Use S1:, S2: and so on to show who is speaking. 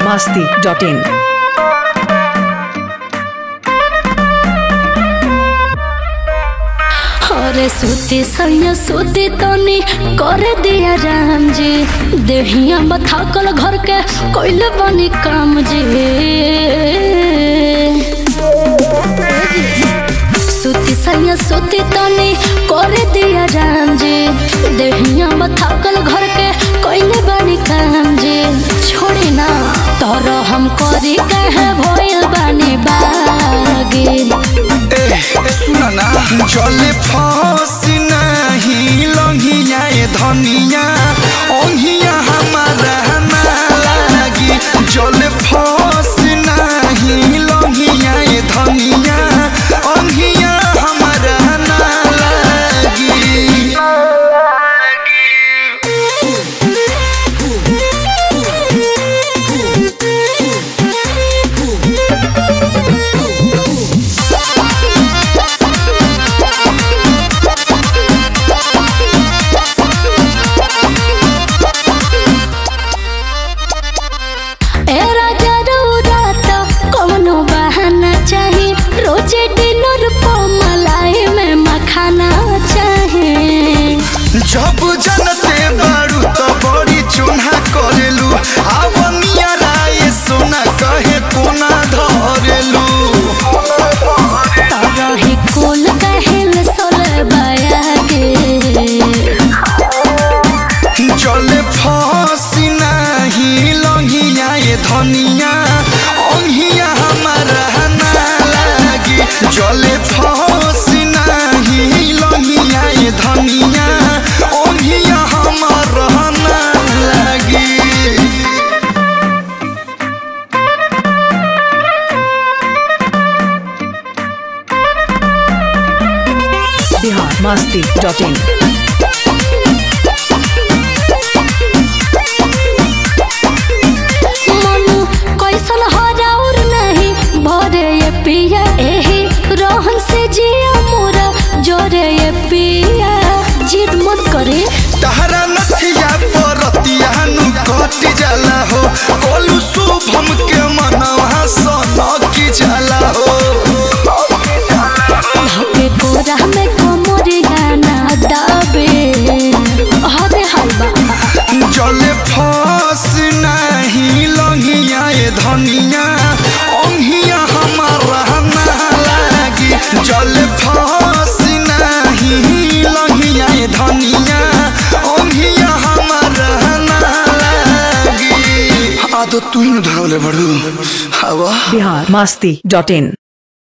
S1: biharmasti.in
S2: अरे सूती सैया सूती तनी कर दिया राम जी देहिया बथाकल घर के कोइले बनी काम जी सूती सैया सूती तनी कर दिया राम जी देहिया बथाकल घर के कोइले बनी काम जी छोड़ी ना तोर हम करी कहे भइल बानी बागी
S3: सुना ना जले फांसी नहीं लंघिया धनिया ओंघिया हमारा ना लागी जले फांसी नहीं लंघिया धनिया ओंघिया हमारा ना लागी जब जनते बारू तो बड़ी चुना करेलू आवनिया राय सोना कहे कोना धरेलू
S2: तरही कुल कहेल सोले बायागे
S3: जले फांसी नहीं लंघिया धनिया ओंघिया हमारा ना लागी जले फांसी नहीं लंघिया धनिया ओंघिया हमारा ना लागी
S1: biharmasti.in
S2: मनु कैसन हराउर नहीं भरे ये पिया एही रोहन से जिया मोरा जोरे ये पिया जिद मत करे
S3: तहरा नथिया परतिया नु कट जाला हो कोलू शुभम के मनवा सोना की जाला हो
S2: धके कोरा में कोमरिया ना दाबे हदे हलवा
S3: जले फांस नहीं लंघिया धनिया ओंघिया हमारा ना लागी जले फांस नहीं लंघिया धनिया ओंघिया हमारा ना लागी आ तो तू ही धरले बड़ू हवा
S1: biharmasti.in